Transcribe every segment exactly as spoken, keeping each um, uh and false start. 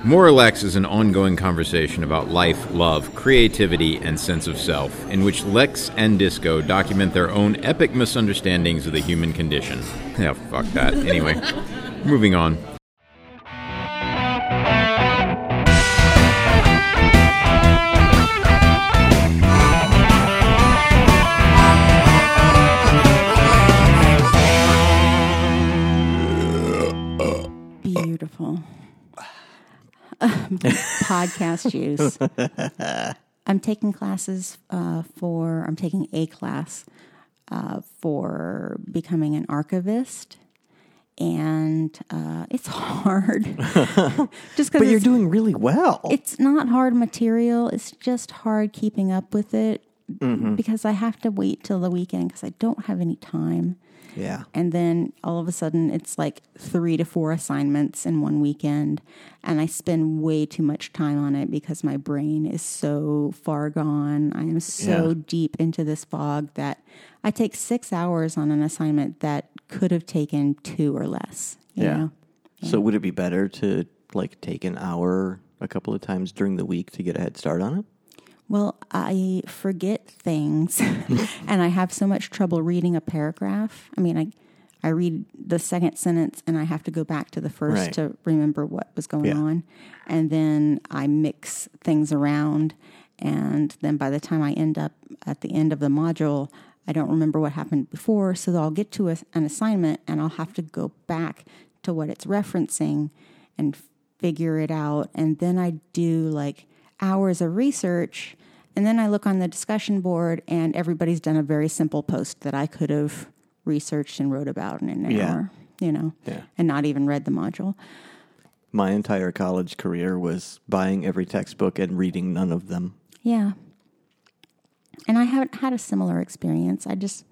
More or Lex is an ongoing conversation about life, love, creativity, and sense of self, in which Lex and Disco document their own epic misunderstandings of the human condition. Yeah, fuck that. Anyway, moving on. Beautiful. Podcast juice. I'm taking classes uh, for, I'm taking a class uh, for becoming an archivist. And uh, it's hard. Just but you're doing really well. It's not hard material. It's just hard keeping up with it mm-hmm. because I have to wait till the weekend because I don't have any time. Yeah. And then all of a sudden it's like three to four assignments in one weekend. And I spend way too much time on it because my brain is so far gone. I am so yeah. deep into this fog that I take six hours on an assignment that could have taken two or less. You yeah. know? yeah. So would it be better to like take an hour a couple of times during the week to get a head start on it? Well, I forget things, and I have so much trouble reading a paragraph. I mean, I I read the second sentence, and I have to go back to the first right. to remember what was going yeah. on. And then I mix things around, and then by the time I end up at the end of the module, I don't remember what happened before, so I'll get to a, an assignment, and I'll have to go back to what it's referencing and figure it out. And then I do, like, hours of research, and then I look on the discussion board and everybody's done a very simple post that I could have researched and wrote about in an yeah. hour, you know, yeah. and not even read the module. My entire college career was buying every textbook and reading none of them. Yeah. And I haven't had a similar experience. I just,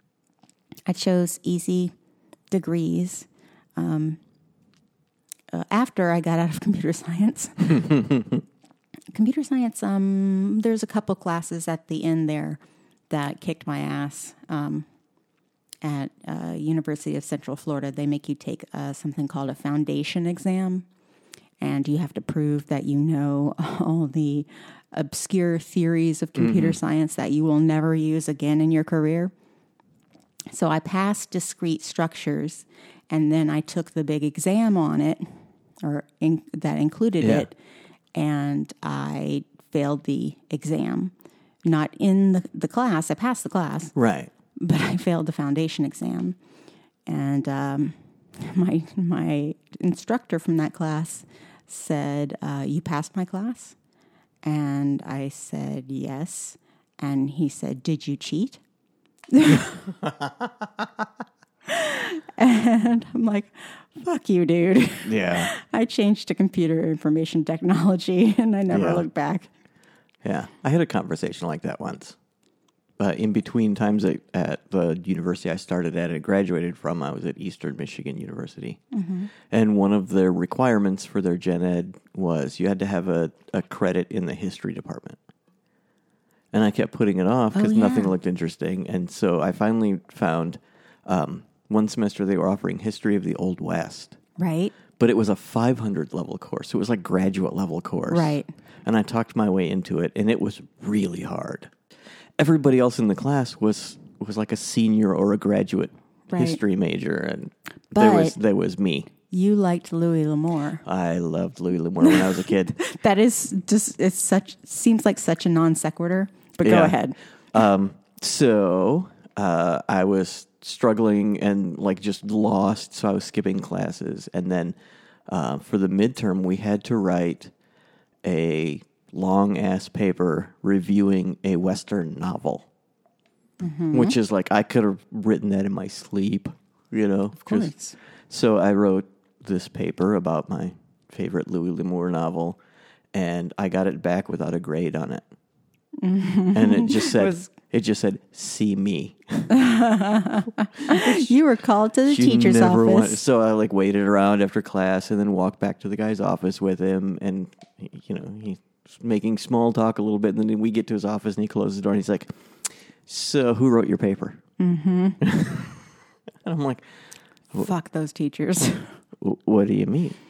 I chose easy degrees um, uh, after I got out of computer science. Computer science, um, there's a couple classes at the end there that kicked my ass. Um, at uh, University of Central Florida, they make you take uh, something called a foundation exam, and you have to prove that you know all the obscure theories of computer mm-hmm. science that you will never use again in your career. So I passed discrete structures, and then I took the big exam on it, or in, that included yeah. it. And I failed the exam, not in the, the class. I passed the class. Right. But I failed the foundation exam. And um, my my instructor from that class said, uh, you passed my class? And I said, yes. And he said, did you cheat? And I'm like, fuck you, dude. Yeah. I changed to computer information technology, and I never yeah. looked back. Yeah. I had a conversation like that once. Uh, in between times at, at the university I started at and graduated from, I was at Eastern Michigan University. Mm-hmm. And one of their requirements for their gen ed was you had to have a, a credit in the history department. And I kept putting it off because oh, yeah. nothing looked interesting. And so I finally found... Um, One semester they were offering History of the Old West. Right. But it was a five hundred level course. It was like graduate level course. Right. And I talked my way into it, and it was really hard. Everybody else in the class was was like a senior or a graduate right. history major, and but there was there was me. You liked Louis L'Amour. I loved Louis L'Amour when I was a kid. That is just it's such seems like such a non sequitur. But yeah. go ahead. Um, so uh, I was struggling and like just lost, so I was skipping classes. And then uh, for the midterm, we had to write a long-ass paper reviewing a Western novel, mm-hmm. which is like, I could have written that in my sleep, you know? Of course. So I wrote this paper about my favorite Louis L'Amour novel, and I got it back without a grade on it. And it just said... was- It just said, see me. You were called to the she teacher's never office. Wanted, so I like waited around after class and then walked back to the guy's office with him. And, you know, he's making small talk a little bit. And then we get to his office and he closes the door and he's like, so who wrote your paper? Mm-hmm. And I'm like, fuck those teachers. What do you mean?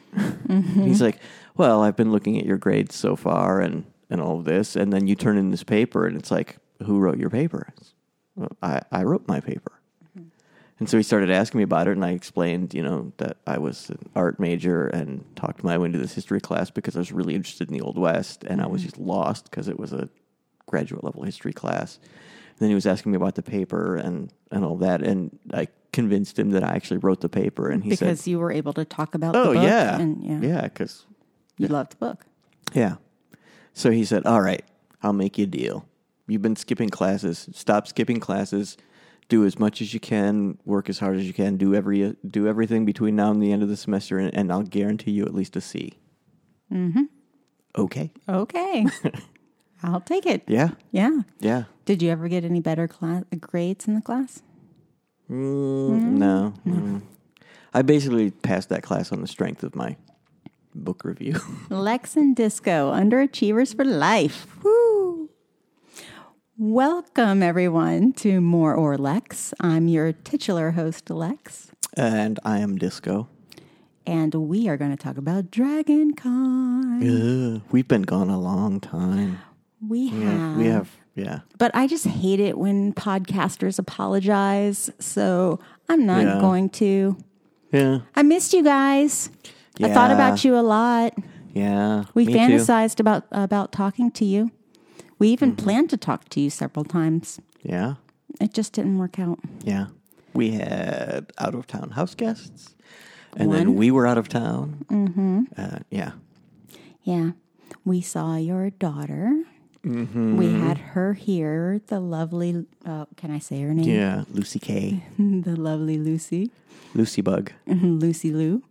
Mm-hmm. He's like, well, I've been looking at your grades so far and, and all of this. And then you turn in this paper and it's like, who wrote your paper? Well, I, I wrote my paper. Mm-hmm. And so he started asking me about it. And I explained, you know, that I was an art major and talked my way into this history class because I was really interested in the Old West. And mm-hmm. I was just lost because it was a graduate level history class. And then he was asking me about the paper and, and all that. And I convinced him that I actually wrote the paper. And he because said, because you were able to talk about oh, the book. yeah. And, yeah. Yeah, because you yeah. loved the book. Yeah. So he said, all right, I'll make you a deal. You've been skipping classes. Stop skipping classes. Do as much as you can. Work as hard as you can. Do every do everything between now and the end of the semester, and, and I'll guarantee you at least a C. Mm-hmm. Okay. Okay. I'll take it. Yeah. Yeah. Yeah. Did you ever get any better class, grades in the class? Mm, mm. No. Mm. I basically passed that class on the strength of my book review. Lex and Disco, underachievers for life. Woo! Welcome, everyone, to More or Lex. I'm your titular host, Lex. And I am Disco. And we are going to talk about Dragon Con. Uh, we've been gone a long time. We have. Yeah, we have, yeah. But I just hate it when podcasters apologize, so I'm not yeah. going to. Yeah. I missed you guys. Yeah. I thought about you a lot. Yeah. We me fantasized too. about about talking to you. We even mm-hmm. planned to talk to you several times. Yeah. It just didn't work out. Yeah. We had out-of-town house guests, and One. then we were out of town. Mm-hmm. Uh, yeah. Yeah. We saw your daughter. Mm-hmm. We had her here, the lovely, uh, can I say her name? Yeah, Lucy K. The lovely Lucy. Lucy Bug. Lucy Lou.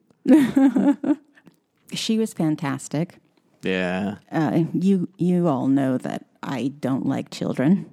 She was fantastic. Yeah. Uh, you you all know that I don't like children.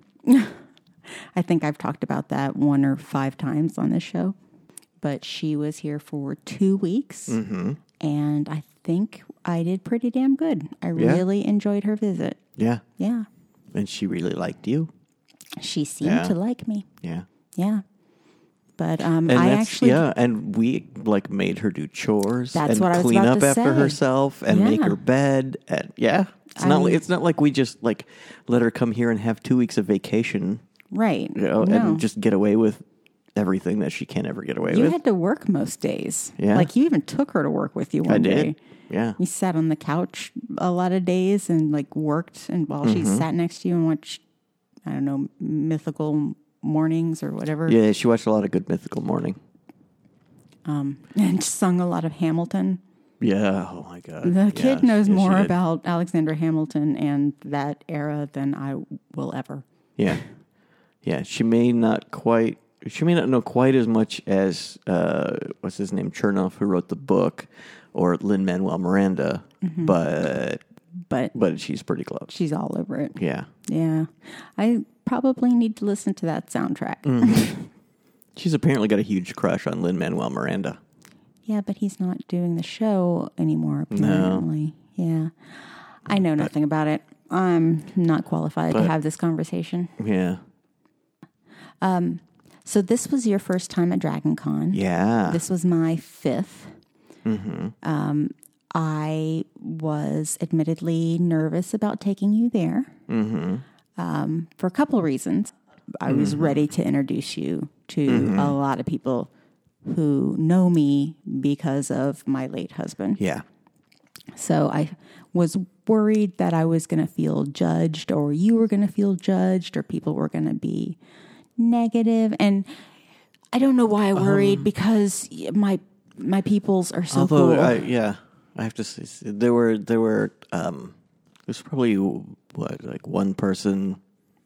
I think I've talked about that one or five times on this show. But she was here for two weeks, mm-hmm. and I think I did pretty damn good. I yeah. really enjoyed her visit. Yeah. Yeah. And she really liked you. She seemed yeah. to like me. Yeah. Yeah. But um, and I actually... Yeah, and we like made her do chores That's and what I was clean about up to after say. herself and Yeah. make her bed. And yeah. It's I not mean- like, it's not like we just like let her come here and have two weeks of vacation, Right. you know, No. and just get away with everything that she can't ever get away You with. had to work most days. Yeah. Like you even took her to work with you one I day. did. Yeah. You sat on the couch a lot of days and like worked, and while she Mm-hmm. sat next to you and watched, I don't know, mythical mornings or whatever. Yeah, she watched a lot of Good Mythical Morning. Um, and sung a lot of Hamilton. Yeah. Oh my God. The Yeah, kid knows yeah, she more did. about Alexander Hamilton and that era than I will ever. Yeah. Yeah. She may not quite, she may not know quite as much as, uh, what's his name, Chernoff, who wrote the book, or Lin-Manuel Miranda, Mm-hmm. but, But but she's pretty close. she's all over it. Yeah. Yeah. I probably need to listen to that soundtrack. Mm-hmm. She's apparently got a huge crush on Lin-Manuel Miranda. Yeah, but he's not doing the show anymore, apparently. No. Yeah. I know nothing but, about it. I'm not qualified but, to have this conversation. Yeah. Um. So this was your first time at Dragon Con. Yeah. This was my fifth. Mm-hmm. Um, I was admittedly nervous about taking you there mm-hmm. um, for a couple of reasons. I was mm-hmm. ready to introduce you to mm-hmm. a lot of people who know me because of my late husband. Yeah. So I was worried that I was going to feel judged, or you were going to feel judged, or people were going to be negative. And I don't know why I worried um, because my my peoples are so although cool. I, yeah, I have to say there were there were um, there's probably what like one person.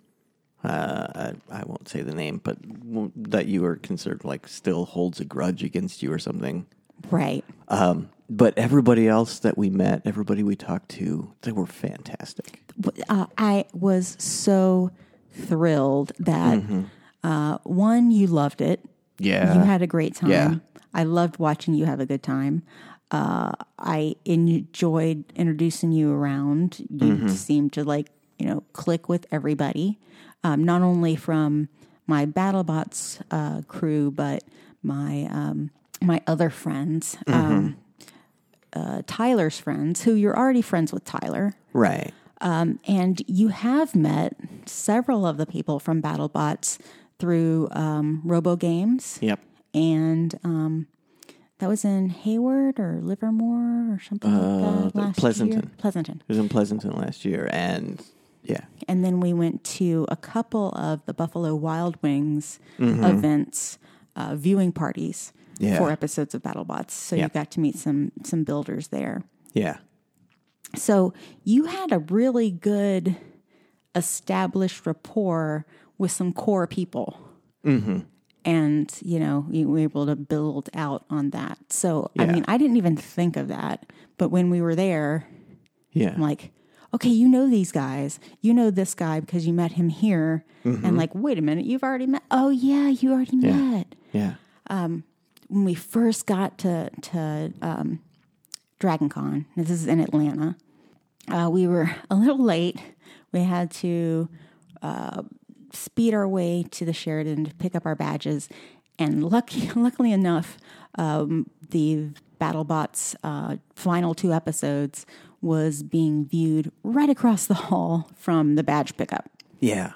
Uh, I, I won't say the name, but that you were considered like still holds a grudge against you or something. Right. Um, but everybody else that we met, everybody we talked to, they were fantastic. Uh, I was so thrilled that, mm-hmm. uh, one, you loved it. Yeah. You had a great time. Yeah. I loved watching you have a good time. Uh, I enjoyed introducing you around. You mm-hmm. seemed to like, you know, click with everybody. Um, not only from my BattleBots uh, crew, but my um, my other friends. Mm-hmm. Um, uh, Tyler's friends, who you're already friends with Tyler. Right. Um, and you have met several of the people from BattleBots through um, Robo Games. Yep. And um, that was in Hayward or Livermore or something Uh, like that last Pleasanton. year. Pleasanton. It was in Pleasanton last year, and yeah. And then we went to a couple of the Buffalo Wild Wings events, uh, viewing parties Yeah. for episodes of BattleBots. So Yeah. you got to meet some some builders there. Yeah. So you had a really good established rapport with some core people. Mm-hmm. And, you know, you were able to build out on that. So, I Yeah. mean, I didn't even think of that. But when we were there, Yeah. I'm like, okay, you know these guys. You know this guy because you met him here. And like, wait a minute, you've already met. Oh, yeah, you already Yeah. met. Yeah. When we first got to, to um, Dragon Con, this is in Atlanta, uh, we were a little late. We had to uh, speed our way to the Sheraton to pick up our badges. And lucky, luckily enough, um, the BattleBots uh, final two episodes was being viewed right across the hall from the badge pickup. Yeah.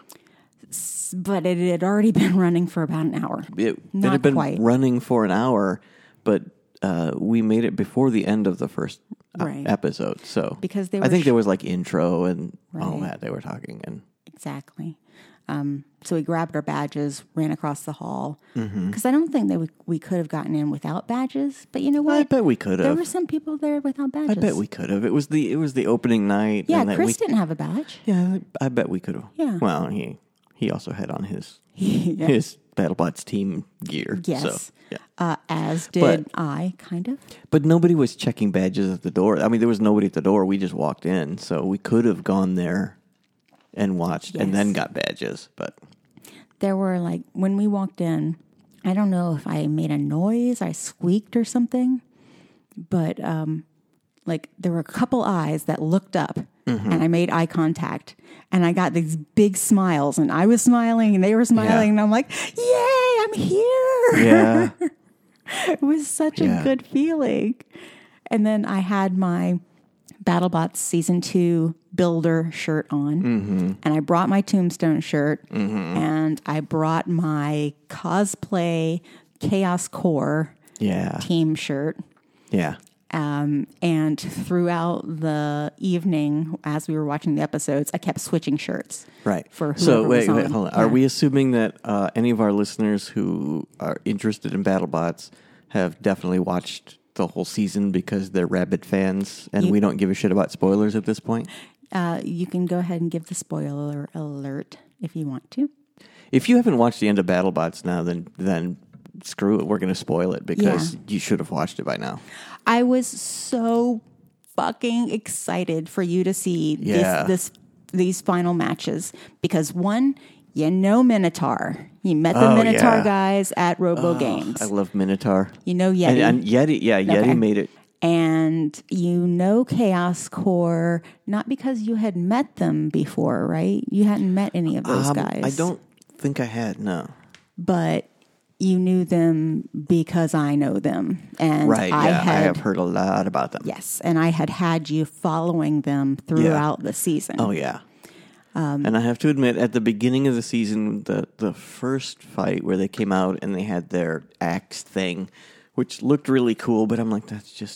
But it had already been running for about an hour. It, it Not had been quite. running for an hour, but uh, we made it before the end of the first uh, Right. episode. So Because they I were think sh- there was like intro and all Right. that they were talking, and Exactly. Um, so we grabbed our badges, ran across the hall. Because Mm-hmm. I don't think that we, we could have gotten in without badges. But you know what? I bet we could There have. were some people there without badges. I bet we could have. It was the it was the opening night. Yeah, and that Chris we, didn't have a badge. Yeah, I bet we could have. Yeah. Well, he he also had on his Yeah. his BattleBots team gear. Yes. So, yeah. Uh, as did But- I, kind of. But nobody was checking badges at the door. I mean, there was nobody at the door. We just walked in, so we could have gone there and watched, and Yes. then got badges. But There were like, when we walked in, I don't know if I made a noise, I squeaked or something, but um, like there were a couple eyes that looked up Mm-hmm. and I made eye contact and I got these big smiles and I was smiling and they were smiling and I'm like, yay, I'm here. yeah, It was such Yeah. a good feeling. And then I had my BattleBots season two builder shirt on, Mm-hmm. and I brought my Tombstone shirt, and I brought my cosplay Chaos Core yeah, team shirt. yeah. Um, and throughout the evening, as we were watching the episodes, I kept switching shirts. Right. For so whoever wait, was wait, on. hold on. Yeah. Are we assuming that uh, any of our listeners who are interested in BattleBots have definitely watched the whole season because they're rabid fans, and You- we don't give a shit about spoilers at this point? Uh, you can go ahead and give the spoiler alert if you want to. If you haven't watched the end of BattleBots now, then then screw it. We're going to spoil it because Yeah. you should have watched it by now. I was so fucking excited for you to see Yeah. this, this these final matches because one, you know Minotaur. You met the Oh, Minotaur yeah. guys at Robo Games. I love Minotaur. You know Yeti. And, and Yeti, yeah, Yeti Okay. made it. And you know Chaos Core, not because you had met them before, right? You hadn't met any of those Um, guys. I don't think I had, no. But you knew them because I know them. And Right, I yeah. had, I have heard a lot about them. yes, and I had had you following them throughout the season. Oh, yeah. Um, and I have to admit, at the beginning of the season, the, the first fight where they came out and they had their axe thing, which looked really cool, but I'm like, that's just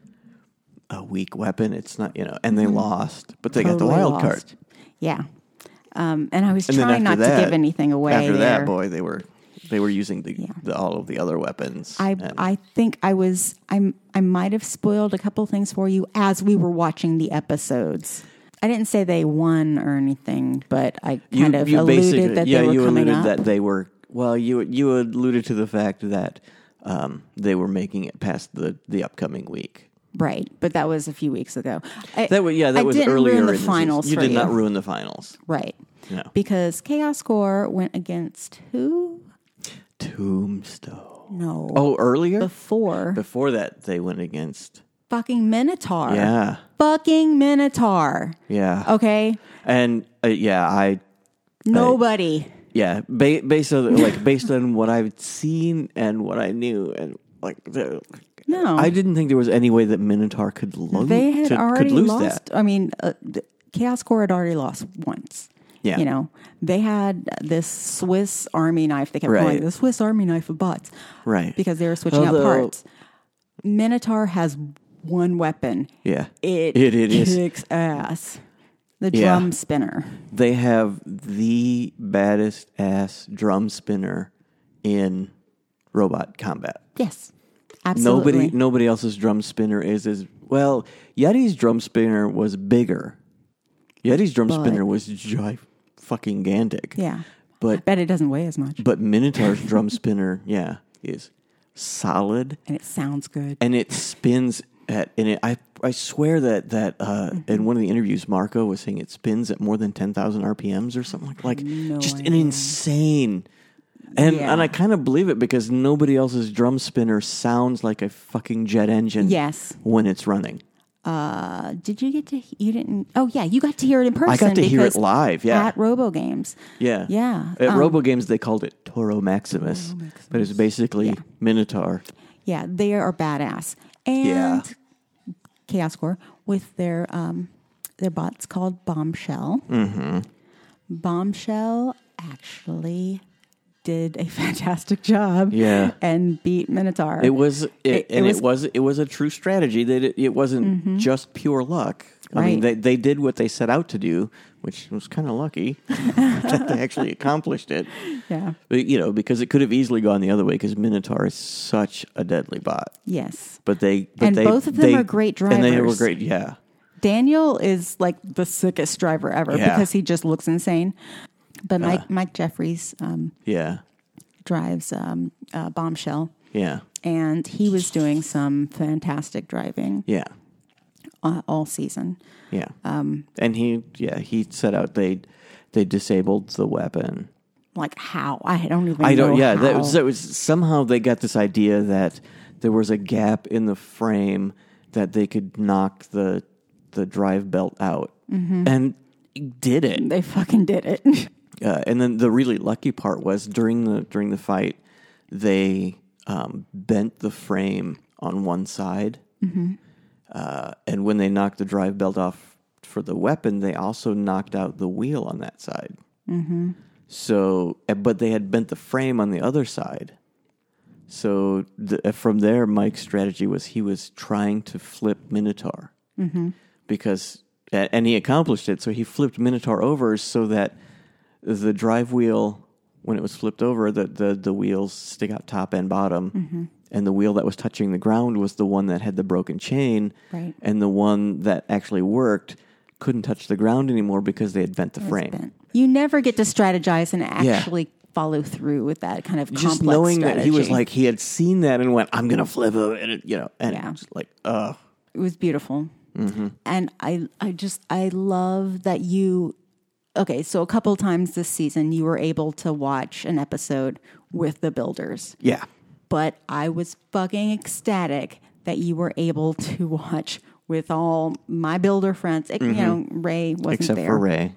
a weak weapon. It's not, you know, and they lost, but they got the Mm-hmm. Totally wild card. lost. Yeah. Um, and I was And then trying not after to that- give anything away. After there. that, boy, they were they were using the, the all of the other weapons. I and- I think I was I I might have spoiled a couple things for you as we were watching the episodes. I didn't say they won or anything, but I kind of alluded that yeah, they were you coming alluded up. that they were. Well, you you alluded to the fact that um, they were making it past the, the upcoming week. Right, but that was a few weeks ago. I, That was yeah, that I was didn't earlier ruin the in the finals. season. You for did not ruin the finals. Right. No. Because Chaos Core went against who? Tombstone. No. Oh, earlier Before before that they went against. fucking Minotaur. Yeah, Fucking Minotaur. yeah. Okay. And uh, yeah, I Nobody. yeah ba- based on like based on what I've seen and what I knew and like the, No. I didn't think there was any way that Minotaur could lose. They had to, already could lose lost. that. I mean, uh, the Chaos Core had already lost once. Yeah. You know, they had this Swiss Army knife. They kept Right. calling it the Swiss Army knife of bots. Right. Because they were switching Although- out parts. Minotaur has one weapon. Yeah. It, It- it is. kicks ass. The Yeah. drum spinner. They have the baddest ass drum spinner in robot combat. Yes. Absolutely. Nobody, nobody else's drum spinner is as well. Yeti's drum spinner was bigger. Yeti's drum But- spinner was gi- fucking gigantic. Yeah. I But bet it doesn't weigh as much. but Minotaur's drum spinner, yeah, is solid, And it sounds good. and it spins at. And it, I I swear that that uh, Mm-hmm. in one of the interviews, Marco was saying it spins at more than ten thousand R P Ms or something like like No just an idea. insane. And Yeah. and I kind of believe it because nobody else's drum spinner sounds like a fucking jet engine. Yes. When it's running. Uh, did you get to, you didn't, oh yeah, you got to hear it in person. I got to hear it because live, yeah. At Robo Games. Yeah. Yeah. At um, Robo Games, they called it Toro Maximus, but it's basically Yeah. Minotaur. Yeah, they are badass. And Yeah. Chaos Core with their um, their bots called Bombshell. Mm-hmm. Bombshell actually did a fantastic job. Yeah. And beat Minotaur. It was, it, It- it and was- it was, it was a true strategy. That it, it wasn't just pure luck. I mean, Right. they they did what they set out to do, which was kind of lucky that they actually accomplished it. Yeah. But, you know, because it could have easily gone the other way. Because Minotaur is such a deadly bot. Yes. But they, but And they, both of them they- are great and they were drivers. great. Yeah, Daniel is like the sickest driver ever Yeah. because he just looks insane. But Mike Mike Jeffries um, yeah, drives um, uh, Bombshell, yeah, and he was doing some fantastic driving yeah. uh, all season. Yeah. Um, and he, yeah, he set out they they disabled the weapon. Like how? I don't even. I don't. know Yeah, how. that was, that was somehow they got this idea that there was a gap in the frame that they could knock the the drive belt out, Mm-hmm. and did it. They fucking did it. Uh, and then the really lucky part was during the during the fight, they um, bent the frame on one side, Mm-hmm. uh, and when they knocked the drive belt off for the weapon, they also knocked out the wheel on that side. Mm-hmm. So, uh, but they had bent the frame on the other side. So the, uh, from there, Mike's strategy was he was trying to flip Minotaur Mm-hmm. because, and he accomplished it. So he flipped Minotaur over so that the drive wheel, when it was flipped over, the, the, the wheels stick out top and bottom. Mm-hmm. And the wheel that was touching the ground was the one that had the broken chain. Right. And the one that actually worked couldn't touch the ground anymore because they had bent the It's frame. bent. You never get to strategize and Yeah. actually follow through with that kind of Just complex knowing strategy. that he was like, he had seen that and went, I'm going to flip it. And it, you know, and Yeah. it's like, uh, It was beautiful. Mm-hmm. And I, I just, I love that you, okay, so a couple times this season, you were able to watch an episode with the builders. yeah. But I was fucking ecstatic that you were able to watch with all my builder friends. It- You know, Ray wasn't Mm-hmm. Except there. for Ray.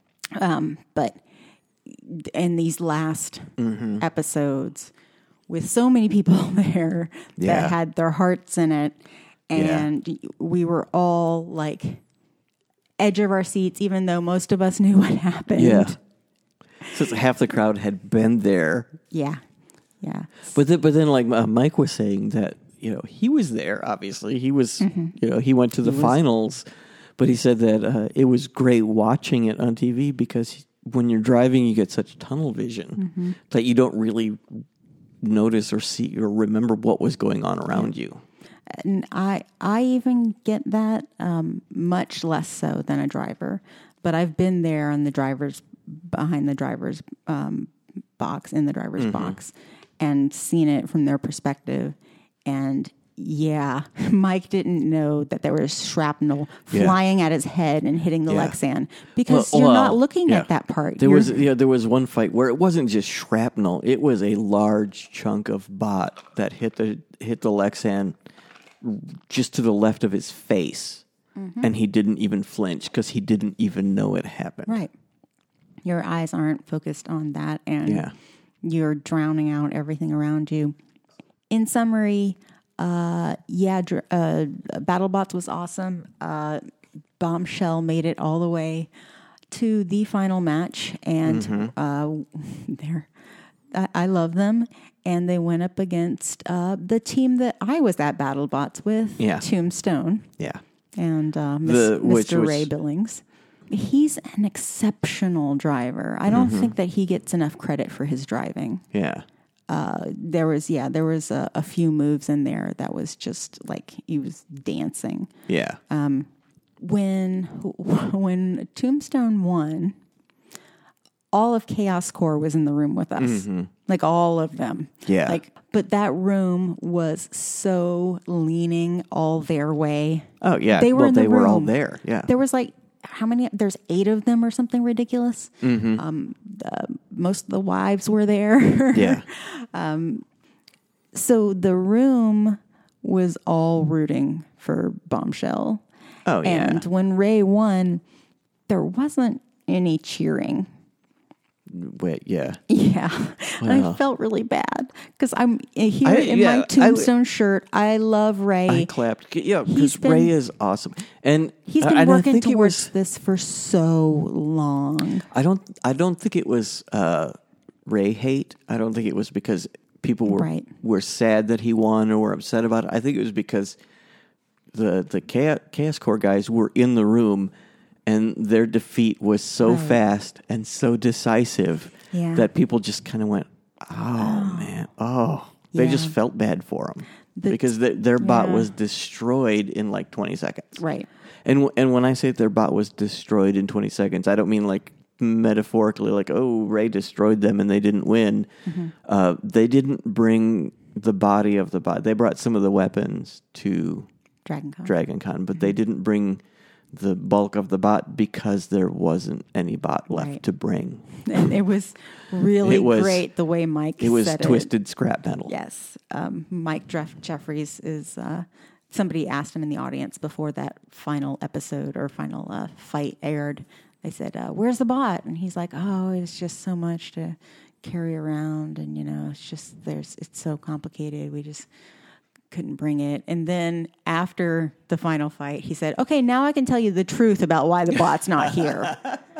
But in these last Mm-hmm. episodes, with so many people there Yeah. that had their hearts in it, and we were all like edge of our seats, even though most of us knew what happened. Yeah. Since half the crowd had been there. yeah, yeah. But then, but then like uh, Mike was saying that, you know, he was there, obviously. He was, Mm-hmm. you know, he went to the finals. But he said that uh, it was great watching it on T V because when you're driving, you get such tunnel vision Mm-hmm. that you don't really notice or see or remember what was going on around you. And I, I even get that um, much less so than a driver. But I've been there on the driver's behind the driver's um, box in the driver's Mm-hmm. box and seen it from their perspective. And yeah, Mike didn't know that there was shrapnel Yeah. flying at his head and hitting the Yeah. Lexan because Well, you're well, not looking yeah. at that part. There You're- was yeah, there was one fight where it wasn't just shrapnel; it was a large chunk of bot that hit the hit the Lexan just to the left of his face, Mm-hmm. and he didn't even flinch because he didn't even know it happened. right. Your eyes aren't focused on that, and Yeah. you're drowning out everything around you. In summary, Uh, yeah, dr- uh, BattleBots was awesome. Uh, Bombshell made it all the way to the final match, and mm-hmm. uh, they're, I, I love them. And they went up against uh, the team that I was at BattleBots with, yeah. Tombstone. Yeah. And uh, the, Mister was, Ray Billings. He's an exceptional driver. I don't mm-hmm. think that he gets enough credit for his driving. Yeah. Uh, there was, yeah, there was a, a few moves in there that was just like he was dancing. Yeah. Um, when when Tombstone won, all of Chaos Core was in the room with us, mm-hmm. like all of them. Yeah. Like, but that room was so leaning all their way. Oh yeah, they were well, in the they room. were all there. Yeah, there was like how many? There's eight of them or something ridiculous. Mm-hmm. Um, the, most of the wives were there. Yeah. um, so the room was all rooting for Bombshell. Oh yeah. And when Ray won, there wasn't any cheering. Wait, yeah. Yeah. Wow. And I felt really bad because I'm here I, in yeah, my Tombstone I, shirt. I love Ray. I clapped. Yeah, because Ray is awesome. And he's been uh, working towards was, this for so long. I don't I don't think it was uh, Ray hate. I don't think it was because people were right. were sad that he won or were upset about it. I think it was because the the Chaos, Chaos Core guys were in the room and their defeat was so right. fast and so decisive yeah. that people just kind of went, oh, oh, man, oh. They yeah. just felt bad for them the, because the, their bot yeah. was destroyed in like twenty seconds. Right. And and when I say their bot was destroyed in twenty seconds, I don't mean like metaphorically like, oh, Ray destroyed them and they didn't win. Mm-hmm. Uh, they didn't bring the body of the bot. They brought some of the weapons to DragonCon, DragonCon but mm-hmm. they didn't bring the bulk of the bot because there wasn't any bot left right. to bring. And it was really it was, great the way Mike it was said twisted it. scrap metal. Yes. Um, Mike Jeff- Jeffries is, uh, somebody asked him in the audience before that final episode or final uh, fight aired. They said, uh, where's the bot? And he's like, oh, it's just so much to carry around. And, you know, it's just, there's, it's so complicated. We just couldn't bring it. And then after the final fight, he said, okay, now I can tell you the truth about why the bot's not here.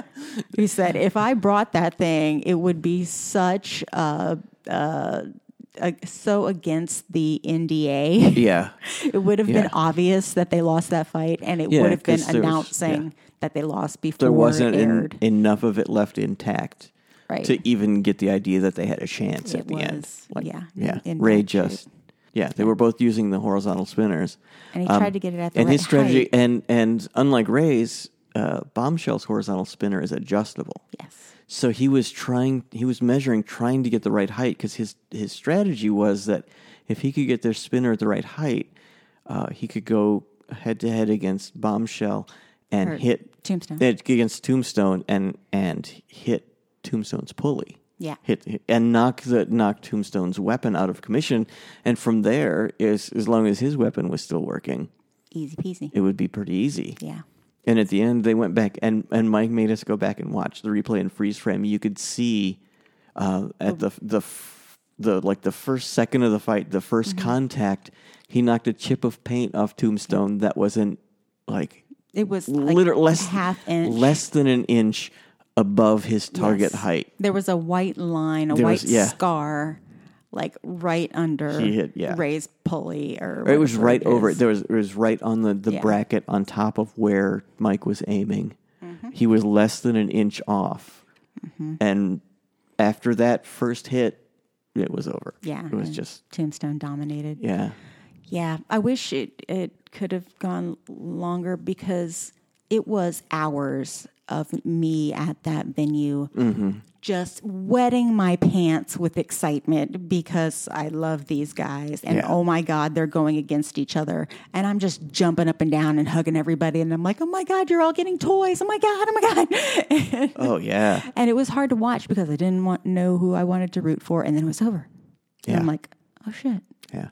He said, if I brought that thing, it would be such a, a, a so against the N D A. Yeah. It would have yeah. been obvious that they lost that fight, and it yeah, would have been announcing was, yeah. that they lost before there wasn't it aired. En- enough of it left intact right. to even get the idea that they had a chance it at the was, end. Like, yeah. Yeah. In, in Ray just... Shape. Yeah, they were both using the horizontal spinners. And he um, tried to get it at the and right his strategy, height. And, and unlike Ray's, uh, Bombshell's horizontal spinner is adjustable. Yes. So he was trying, he was measuring, trying to get the right height because his, his strategy was that if he could get their spinner at the right height, uh, he could go head to head against Bombshell and or hit Tombstone against Tombstone and and hit Tombstone's pulley. Yeah, hit, hit and knock the knock Tombstone's weapon out of commission, and from there, is as long as his weapon was still working, easy peasy, it would be pretty easy. Yeah. And at the end, they went back and, and Mike made us go back and watch the replay in freeze frame. You could see uh, at the the the like the first second of the fight, the first mm-hmm. contact, he knocked a chip of paint off Tombstone that wasn't like it was literally like less half inch, less than an inch above his target yes. height. There was a white line, a there white was, yeah. scar, like right under hit, yeah. Ray's pulley, or, or it was right it over is. it. There was it was right on the, the yeah. bracket on top of where Mike was aiming. Mm-hmm. He was less than an inch off, mm-hmm. and after that first hit, it was over. Yeah, it was just Tombstone dominated. Yeah, yeah. I wish it it could have gone longer because it was hours of me at that venue, mm-hmm. just wetting my pants with excitement because I love these guys. And yeah. oh my God, they're going against each other. And I'm just jumping up and down and hugging everybody. And I'm like, oh my God, you're all getting toys. Oh my God, oh my God. and, oh, yeah. And it was hard to watch because I didn't want know who I wanted to root for. And then it was over. Yeah. And I'm like, oh shit. Yeah.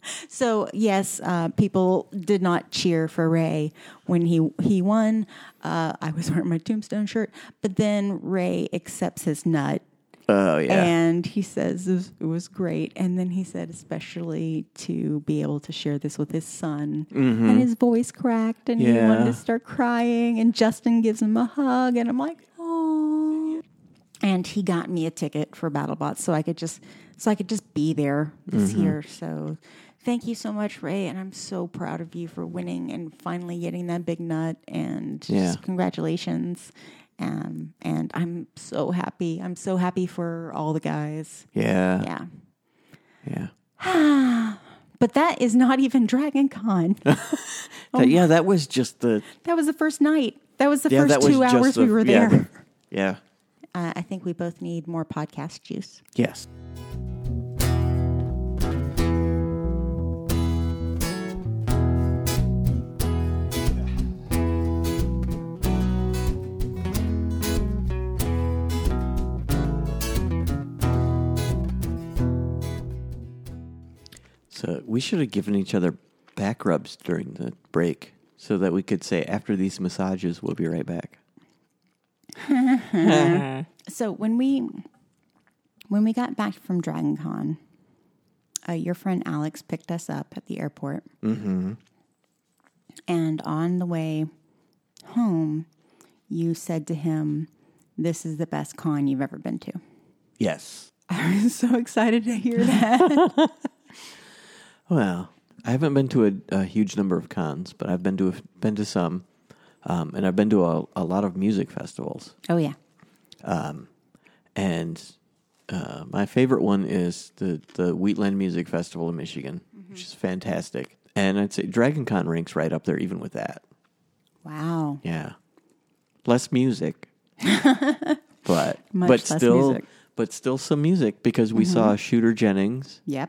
So yes, uh, people did not cheer for Ray when he he won. Uh, I was wearing my Tombstone shirt, but then Ray accepts his nut Oh, yeah. And he says it was, it was great. And then he said, especially to be able to share this with his son. Mm-hmm. And his voice cracked and he Yeah. wanted to start crying. And Justin gives him a hug. And I'm like, oh. And he got me a ticket for BattleBots so I could just so I could just be there this Mm-hmm. year. So thank you so much, Ray. And I'm so proud of you for winning and finally getting that big nut. And Yeah. just congratulations. Um, and I'm so happy. I'm so happy for all the guys. Yeah. Yeah. Yeah. But that is not even Dragon Con. That- yeah, that was just the... That was the first night. That was the yeah, first that was two just hours the- we were yeah, there. the- yeah. Uh, I think we both need more podcast juice. Yes. So we should have given each other back rubs during the break so that we could say, after these massages, we'll be right back. So when we when we got back from Dragon Con, uh, your friend Alex picked us up at the airport. Mm-hmm. And on the way home, you said to him, "This is the best con you've ever been to." Yes. I was so excited to hear that. Well, I haven't been to a, a huge number of cons, but I've been to a, been to some, um, and I've been to a, a lot of music festivals. Oh, yeah. And uh, my favorite one is the, the Wheatland Music Festival in Michigan, Mm-hmm. which is fantastic. And I'd say Dragon Con ranks right up there even with that. Wow. Yeah. Less music. but Much but less still music. but still some music because we Mm-hmm. saw Shooter Jennings Yep.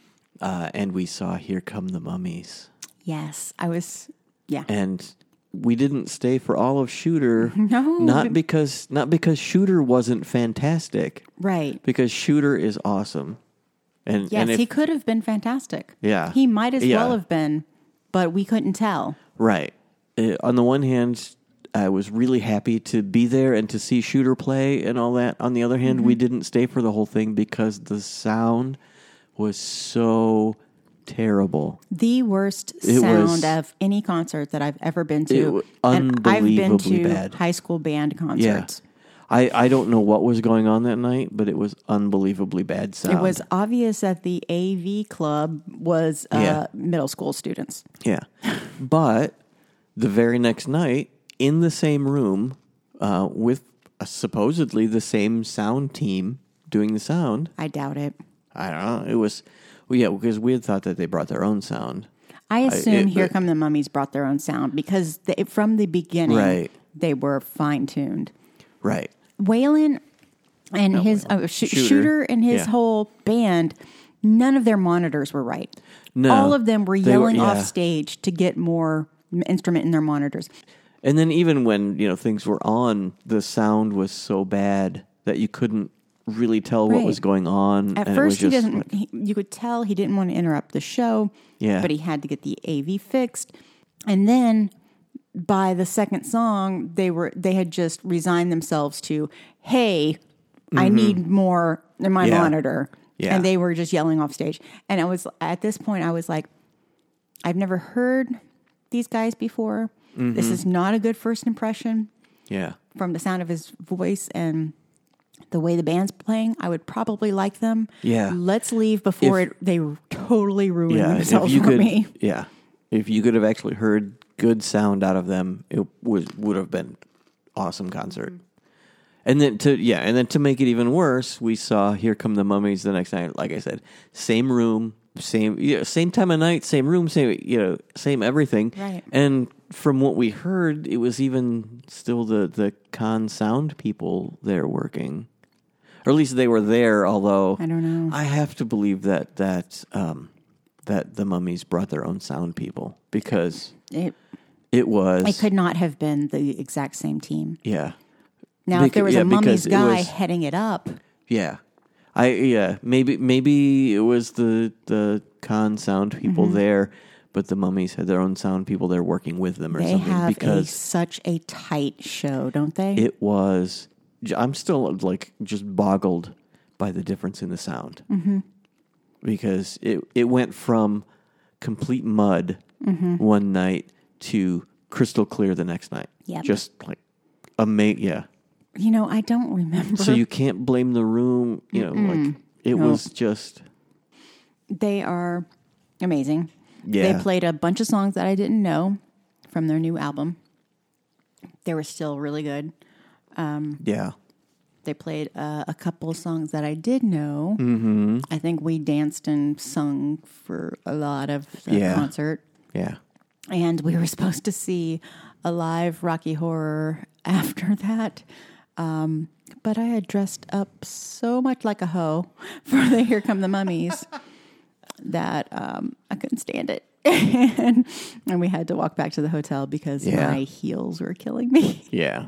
uh, and we saw Here Come the Mummies. Yes. I was, yeah. And we didn't stay for all of Shooter. No. Not because not because Shooter wasn't fantastic. Right. Because Shooter is awesome. And Yes, and if, he could have been fantastic. Yeah. He might as Yeah. well have been, but we couldn't tell. Right. Uh, on the one hand, I was really happy to be there and to see Shooter play and all that. On the other hand, Mm-hmm. we didn't stay for the whole thing because the sound was so terrible. The worst It sound was- of any concert that I've ever been It to. wa- And I've been unbelievably to bad. high school band Yeah. concerts. I, I don't know what was going on that night, but it was unbelievably bad sound. It was obvious that the A V club was uh, Yeah. middle school students. Yeah. But the very next night, in the same room, uh, with uh, supposedly the same sound team doing the sound, I doubt it. I don't know. It was, well, yeah, because we had thought that they brought their own sound. I assume it- Here it- Come the Mummies brought their own sound because they, from the beginning, Right. they were fine tuned. Right. Waylon and his Waylon. uh, sh- Shooter. shooter. and his Yeah. whole band, none of their monitors were right. No. All of them were They were- yelling off yeah. stage to get more m- instrument in their monitors. And then even when, you know, things were on, the sound was so bad that you couldn't really tell what Right. was going on. At and it was first, he just doesn't. like- He, you could tell he didn't want to interrupt the show. Yeah. But he had to get the A V fixed, and then by the second song, they were they had just resigned themselves to, "Hey, I need more in my Mm-hmm. Yeah. monitor," Yeah. and they were just yelling off stage. And I was at this point, I was like, "I've never heard these guys before. Mm-hmm. This is not a good first impression." yeah. From the sound of his voice and the way the band's playing, I would probably like them. Yeah. Let's leave before If- it, they totally ruin Yeah. themselves if you for could, me. yeah. If you could have actually heard good sound out of them, it was would have been awesome concert. And then to yeah, and then to make it even worse, we saw Here Come the Mummies the next night. Like I said, same room, same you know, same time of night, same room, same you know, same everything. Right. And from what we heard, it was even still the the con sound people there working, or at least they were there. Although I don't know. I have to believe that that um, that the Mummies brought their own sound people because It, it was it could not have been the exact same team. yeah. Now, if Beca- there was yeah, a Mummies because it guy was- heading it up, Yeah, I yeah maybe maybe it was the the con sound people Mm-hmm. there, but the Mummies had their own sound people there working with them or they something have a, because such a tight show, don't they? it was. I'm still like just boggled by the difference in the sound. Mm-hmm. Because it, it went from complete mud mm-hmm. one night to crystal clear the next night. Yep. Just like, ama- yeah. You know, I don't remember. So you can't blame the room. You know, Mm-mm. like it nope. was just... They are amazing. Yeah. They played a bunch of songs that I didn't know from their new album. They were still really good. Um, yeah. They played uh, a couple of songs that I did know. Mm-hmm. I think we danced and sung for a lot of the yeah. concert. Yeah. And we were supposed to see a live Rocky Horror after that. Um, but I had dressed up so much like a hoe for the Here Come the Mummies that um, I couldn't stand it. and, and we had to walk back to the hotel because yeah. my heels were killing me. Yeah.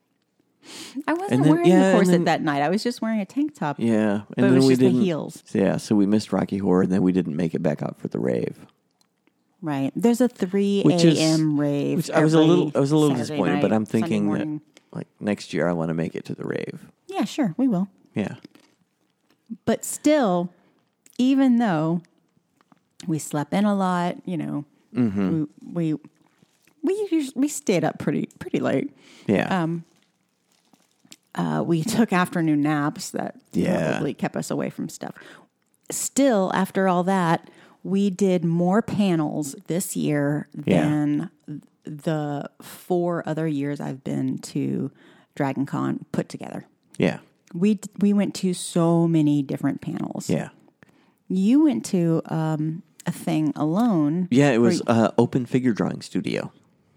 I wasn't then, wearing yeah, the corset then, that night. I was just wearing a tank top. Yeah. And but then it was we just didn't, the heels. Yeah, so we missed Rocky Horror, and then we didn't make it back out for the rave. Right. There's a three a.m. rave. Which I was a little I was a little Saturday disappointed, night, but I'm thinking that like next year I want to make it to the rave. Yeah, sure, we will. Yeah. But still, even though we slept in a lot, you know, mm-hmm. we, we we usually, we stayed up pretty pretty late. Yeah. Um. Uh, we took afternoon naps that yeah. probably kept us away from stuff. Still, after all that, we did more panels this year yeah. than the four other years I've been to Dragon Con put together. Yeah. We we went to so many different panels. Yeah. You went to um, a thing alone. Yeah, it was uh, Open Figure Drawing Studio.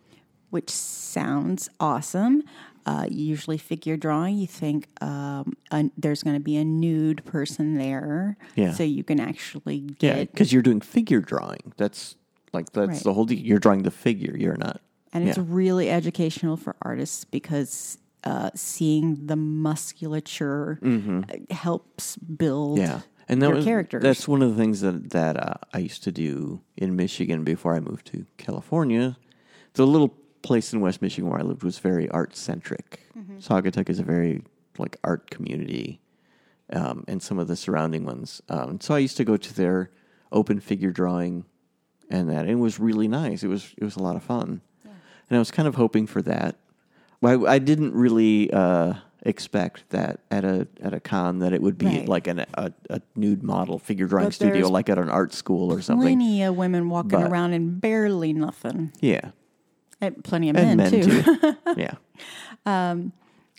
Which sounds awesome. Uh, usually figure drawing, you think um, a, there's going to be a nude person there. Yeah. So you can actually get... Yeah, because you're doing figure drawing. That's like that's right. the whole deal. You're drawing the figure. You're not... And yeah. it's really educational for artists because uh, seeing the musculature mm-hmm. helps build yeah. and that your was, characters. That's one of the things that, that uh, I used to do in Michigan before I moved to California. The little place in West Michigan where I lived was very art-centric. Mm-hmm. Saugatuck is a very like art community, um, and some of the surrounding ones. Um, so I used to go to their open figure drawing and that. And it was really nice. It was it was a lot of fun. Yeah. And I was kind of hoping for that. I, I didn't really uh, expect that at a at a con that it would be right. like an, a, a nude model figure drawing but studio, like at an art school or something. Plenty of women walking but, around in barely nothing. Yeah. And plenty of and men, men too. too. Yeah. Um,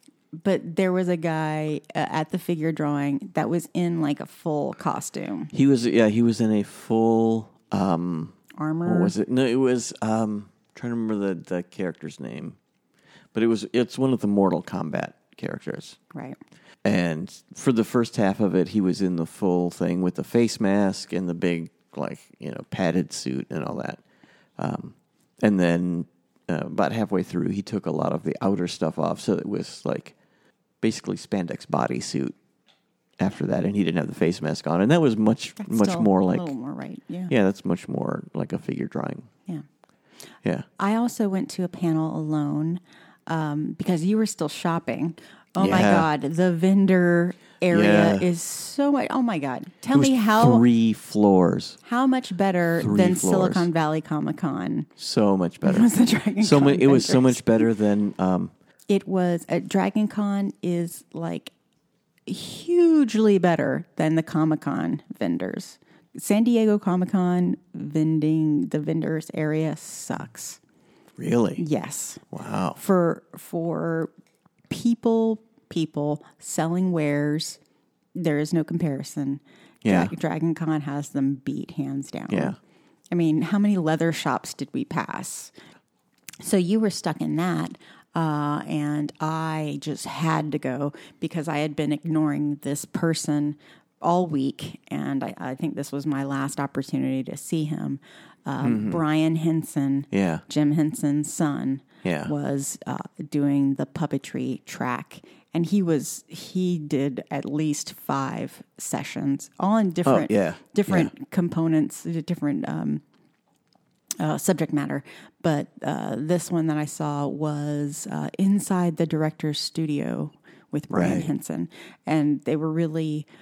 but there was a guy uh, at the figure drawing that was in like a full costume. He was, yeah, he was in a full um, armor. What was it? No, it was. Um, I'm trying to remember the, the character's name, but it was. It's one of the Mortal Kombat characters, right? And for the first half of it, he was in the full thing with the face mask and the big, like you know, padded suit and all that. Um, and then. Uh, about halfway through, he took a lot of the outer stuff off, so it was like basically spandex bodysuit after that, and he didn't have the face mask on, and that was much that's much more like a little more right, yeah, yeah, that's much more like a figure drawing, yeah, yeah. I also went to a panel alone um, because you were still shopping. Oh yeah. my God, the vendor area yeah. is so much. Oh my God, tell me how three floors, how much better three than floors. Silicon Valley Comic Con? So much better. Was the Dragon so Con mu- it was so vendors. much better than. Um, it was at Dragon Con is like hugely better than the Comic Con vendors. San Diego Comic Con vending the vendors area sucks. Really? Yes. Wow. For for people people selling wares, there is no comparison. Yeah. Dra- Dragon Con has them beat hands down. Yeah. I mean, how many leather shops did we pass? So you were stuck in that. Uh, and I just had to go because I had been ignoring this person all week. And I, I think this was my last opportunity to see him. Um, mm-hmm. Brian Henson, yeah. Jim Henson's son, yeah. was uh, doing the puppetry track. And he was he did at least five sessions, all in different oh, yeah. different yeah. components, different um, uh, subject matter. But uh, this one that I saw was uh, inside the director's studio with Brian right. Henson, and they were really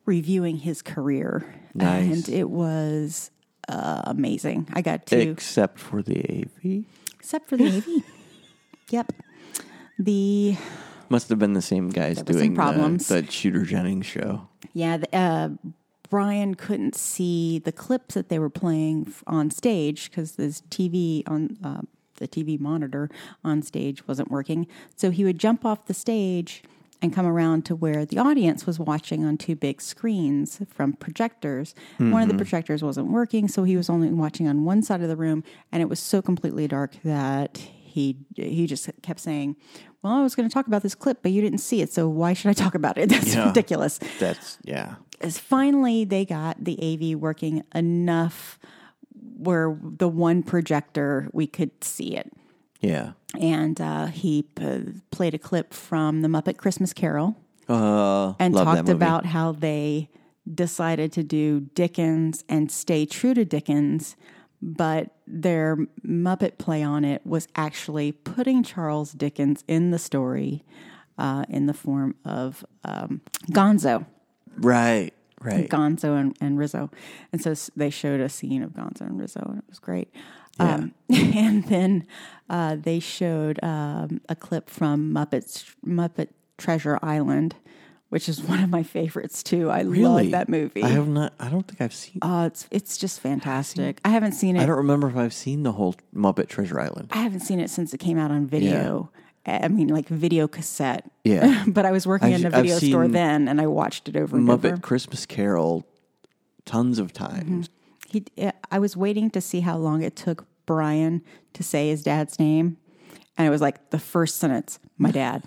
reviewing his career. Nice. And it was uh, amazing. I got to... Except for the A V? Except for the A V. Yep. The... Must have been the same guys There were some doing the, problems. the Shooter Jennings show. Yeah, the, uh, Brian couldn't see the clips that they were playing f- on stage because this T V on uh, the T V monitor on stage wasn't working. So he would jump off the stage and come around to where the audience was watching on two big screens from projectors. Mm-hmm. One of the projectors wasn't working, so he was only watching on one side of the room, and it was so completely dark that he he just kept saying, well, I was going to talk about this clip, but you didn't see it, so why should I talk about it? That's yeah. ridiculous. That's, yeah. As finally, they got the A V working enough where the one projector, we could see it. Yeah. And uh, he p- played a clip from The Muppet Christmas Carol uh, and love talked that movie. about how they decided to do Dickens and stay true to Dickens, but their Muppet play on it was actually putting Charles Dickens in the story uh, in the form of um, Gonzo. Right, right. Gonzo and, and Rizzo. And so they showed a scene of Gonzo and Rizzo, and it was great. Yeah. Um, and then uh, they showed um, a clip from Muppets, Muppet Treasure Island, which is one of my favorites too. I Really? love that movie. I have not, I don't think I've seen Oh, it's it's just fantastic. I haven't seen it. I don't remember if I've seen the whole Muppet Treasure Island. I haven't seen it since it came out on video. I mean, like video cassette. Yeah. But I was working I've- in a I've video store seen then, and I watched it over and Muppet over. Christmas Carol tons of times. He, I was waiting to see how long it took Brian to say his dad's name, and it was like the first sentence, "My dad."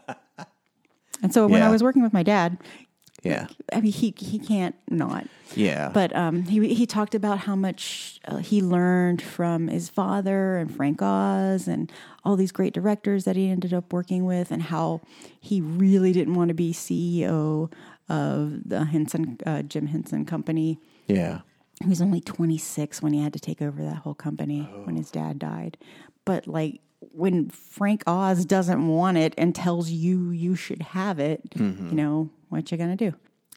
And so when Yeah. I was working with my dad, Yeah. I mean, he he can't not. Yeah. But um, he he talked about how much uh, he learned from his father and Frank Oz and all these great directors that he ended up working with, and how he really didn't want to be C E O of the Henson uh, Jim Henson Company. yeah. He was only twenty-six when he had to take over that whole company oh. when his dad died. But like when Frank Oz doesn't want it and tells you you should have it, mm-hmm. you know, what you gonna do?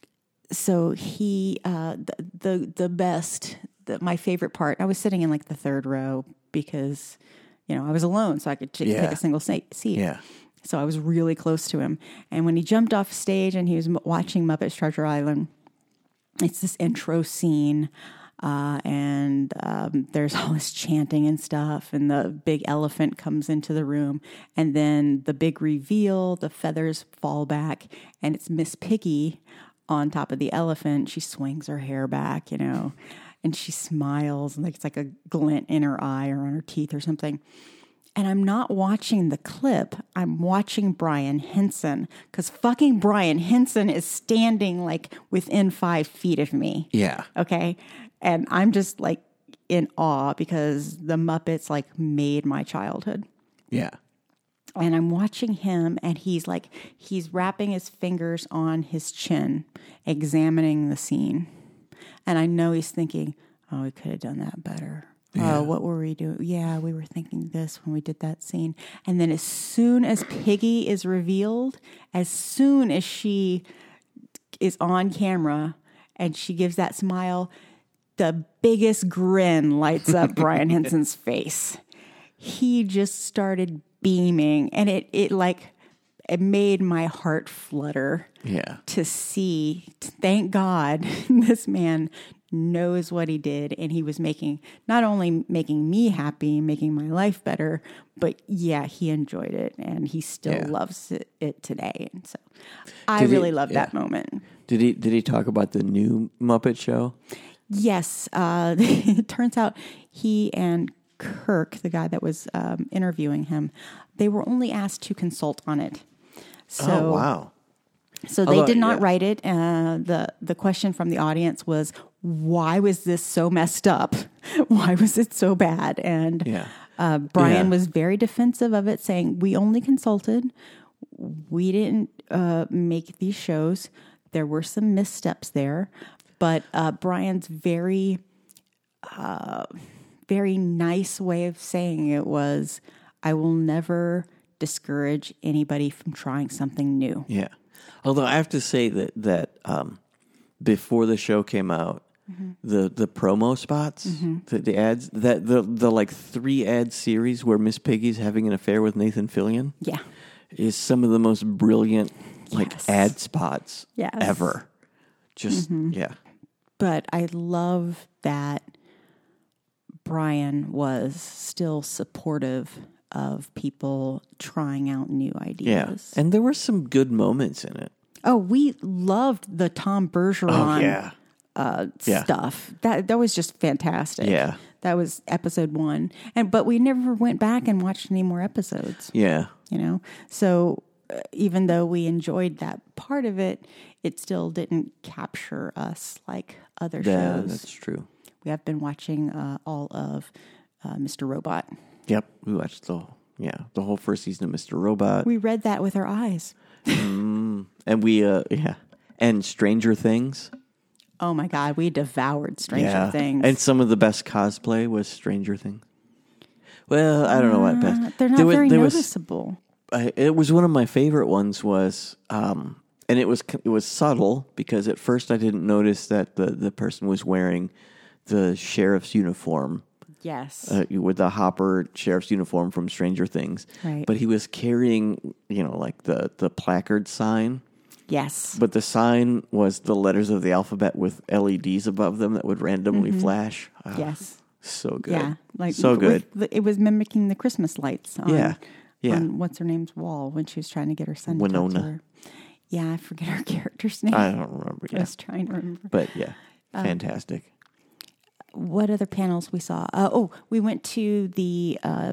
So he, uh, the, the, the best, the, my favorite part, I was sitting in like the third row because, you know, I was alone, so I could t- yeah. take a single seat. Yeah. So I was really close to him. And when he jumped off stage and he was m- watching Muppets Treasure Island, it's this intro scene, uh, and um, there's all this chanting and stuff, and the big elephant comes into the room, and then the big reveal, the feathers fall back, and it's Miss Piggy on top of the elephant. She swings her hair back, you know, and she smiles, and like it's like a glint in her eye or on her teeth or something. And I'm not watching the clip. I'm watching Brian Henson, because fucking Brian Henson is standing like within five feet of me. Yeah. Okay. And I'm just like in awe because the Muppets like made my childhood. Yeah. And I'm watching him, and he's like, he's wrapping his fingers on his chin, examining the scene. And I know he's thinking, oh, we could have done that better. Yeah. Oh, what were we doing? Yeah, we were thinking this when we did that scene. And then as soon as Piggy is revealed, as soon as she is on camera and she gives that smile, the biggest grin lights up Brian Henson's face. He just started beaming, and it, it like, it made my heart flutter. Yeah. To see, thank God, this man knows what he did, and he was making, not only making me happy, making my life better, but yeah, he enjoyed it, and he still Yeah. loves it, it today. And so I Did he- really love yeah. that moment. Did he did he talk about the new Muppet show? Yes. Uh, it turns out he and Kirk, the guy that was um, interviewing him, they were only asked to consult on it. So, oh, wow. So they Although, did not yeah. write it. Uh, the The question from the audience was, why was this so messed up? Why was it so bad? And Yeah. uh, Brian Yeah. was very defensive of it, saying, we only consulted. We didn't uh, make these shows. There were some missteps there. But uh, Brian's very, uh, very nice way of saying it was, I will never discourage anybody from trying something new. Yeah. Although I have to say that that um, before the show came out, mm-hmm. the the promo spots, mm-hmm. the, the ads, that the the like three ad series where Miss Piggy's having an affair with Nathan Fillion, yeah, is some of the most brilliant like yes. ad spots yes. ever. Just mm-hmm. yeah. But I love that Brian was still supportive of people trying out new ideas. Yeah. And there were some good moments in it. Oh, we loved the Tom Bergeron oh, yeah. Uh, yeah. stuff. That that was just fantastic. Yeah. That was episode one. And but we never went back and watched any more episodes. Yeah. You know? So uh, even though we enjoyed that part of it, it still didn't capture us like other yeah, shows. That's true. We have been watching uh, all of uh, Mister Robot. Yep, we watched the yeah the whole first season of Mister Robot. We read that with our eyes. mm, and we uh yeah and Stranger Things. Oh my God, we devoured Stranger yeah. Things. And some of the best cosplay was Stranger Things. Well, I don't know what best. Uh, they're not there was, very there noticeable. Was, uh, it was one of my favorite ones. Was um and it was it was subtle because at first I didn't notice that the the person was wearing the sheriff's uniform. Yes. Uh, with the Hopper sheriff's uniform from Stranger Things. Right. But he was carrying, you know, like the, the placard sign. Yes. But the sign was the letters of the alphabet with L E Ds above them that would randomly mm-hmm. flash. Oh, yes. So good. Yeah. Like so good. The, it was mimicking the Christmas lights on, yeah. Yeah. on what's her name's wall when she was trying to get her son to Winona. talk to her. Yeah, I forget her character's name. I don't remember. Yeah. I was trying to remember. But yeah, fantastic. Um, what other panels we saw? Uh, oh, we went to the uh,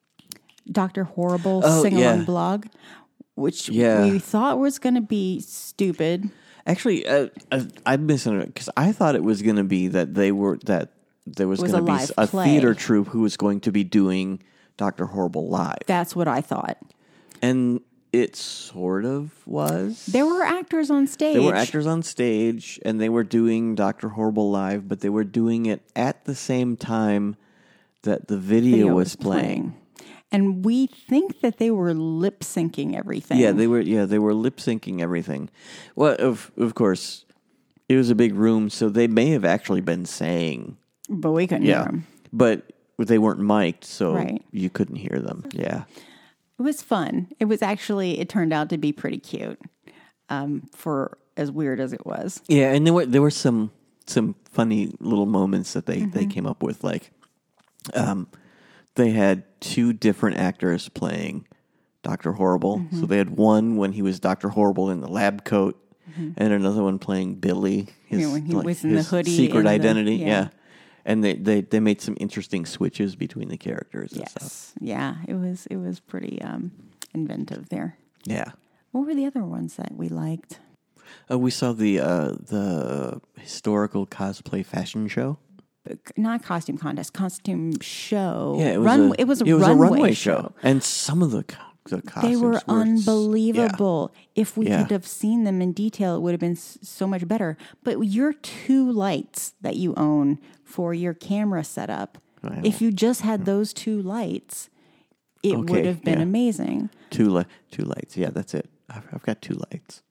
Doctor Horrible oh, sing-along yeah. blog, which yeah. we thought was going to be stupid. Actually, uh, I, I misunderstood because I thought it was going to be that they were that there was, was going to be a play. theater troupe who was going to be doing Doctor Horrible live. That's what I thought, and it sort of was. There were actors on stage. There were actors on stage, and they were doing Doctor Horrible live, but they were doing it at the same time that the video, video was, was playing. playing. And we think that they were lip syncing everything. Yeah, they were. Yeah, they were lip syncing everything. Well, of of course, it was a big room, so they may have actually been saying, but we couldn't yeah, hear them. But they weren't mic'd, so right. you couldn't hear them. Yeah. It was fun. It was actually, it turned out to be pretty cute um, for as weird as it was. Yeah, and there were there were some some funny little moments that they, mm-hmm. they came up with. Like, um, they had two different actors playing Doctor Horrible. Mm-hmm. So they had one when he was Doctor Horrible in the lab coat, mm-hmm. and another one playing Billy, his, yeah, when he like, was in the hoodie, secret identity. The, yeah. yeah. And they, they, they made some interesting switches between the characters and yes. stuff. Yeah, it was it was pretty um, inventive there. Yeah. What were the other ones that we liked? Uh, we saw the uh, the historical cosplay fashion show. Not costume contest, costume show. Yeah, it was, Run, a, it was a it was runway, a runway show. show. And some of the, the costumes They were, were unbelievable. Yeah. If we yeah. could have seen them in detail, it would have been so much better. But your two lights that you own for your camera setup, if you just had those two lights, it okay, would have been yeah. amazing. Two li- two lights. Yeah, that's it. I've, I've got two lights.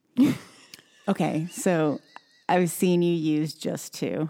Okay, so I've seen you use just two.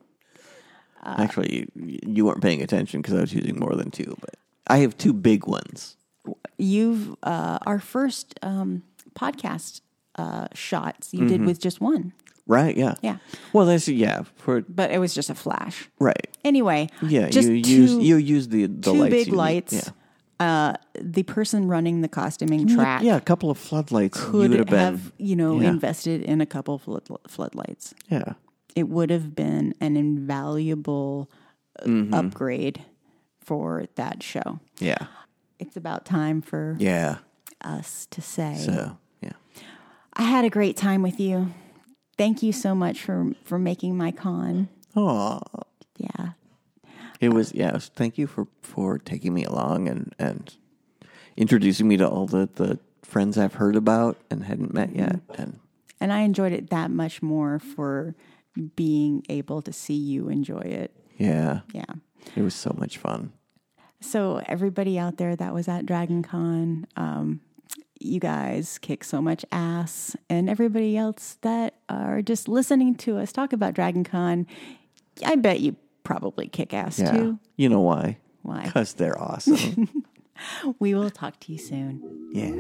Uh, Actually, you, you weren't paying attention because I was using more than two, but I have two big ones. You've uh, our first um, podcast uh, shots you mm-hmm. did with just one, right? Yeah, yeah. Well, that's yeah. For but it was just a flash, right? Anyway, yeah. Just you two, use you use the, the two lights big you lights. Need. Yeah. Uh, the person running the costuming track, yeah, a couple of floodlights could you would have, been, have you know yeah. invested in a couple of flood, floodlights. Yeah, it would have been an invaluable mm-hmm. upgrade for that show. Yeah. It's about time for yeah. us to say. So, yeah. I had a great time with you. Thank you so much for, for making my con. Oh. Yeah. It was, yeah, it was, thank you for, for taking me along and, and introducing me to all the, the friends I've heard about and hadn't met yet. And and I enjoyed it that much more for being able to see you enjoy it. Yeah. Yeah. It was so much fun. So everybody out there that was at Dragon Con, um, you guys kick so much ass, and everybody else that are just listening to us talk about Dragon Con, I bet you probably kick ass Yeah. too. You know why? Why? Because they're awesome. We will talk to you soon. Yeah.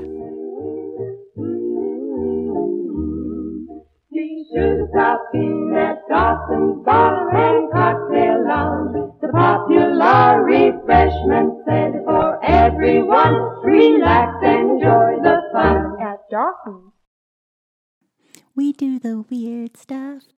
Be sure to stop in at Dawson's Bar and Cocktail Lounge. The popular refreshment center for everyone. Relax and enjoy the fun at Dawson's. We do the weird stuff